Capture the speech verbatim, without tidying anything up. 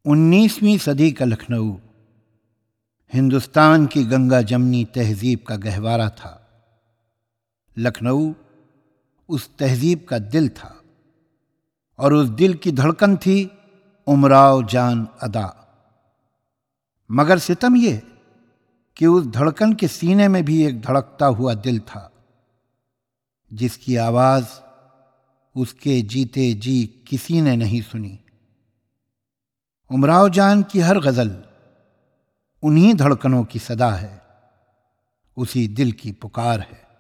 उन्नीसवीं सदी का लखनऊ हिंदुस्तान की गंगा जमनी तहजीब का गहवारा था। लखनऊ उस तहजीब का दिल था और उस दिल की धड़कन थी उमराव जान अदा। मगर सितम यह कि उस धड़कन के सीने में भी एक धड़कता हुआ दिल था, जिसकी आवाज उसके जीते जी किसी ने नहीं सुनी। उमराव जान की हर गजल उन्हीं धड़कनों की सदा है, उसी दिल की पुकार है।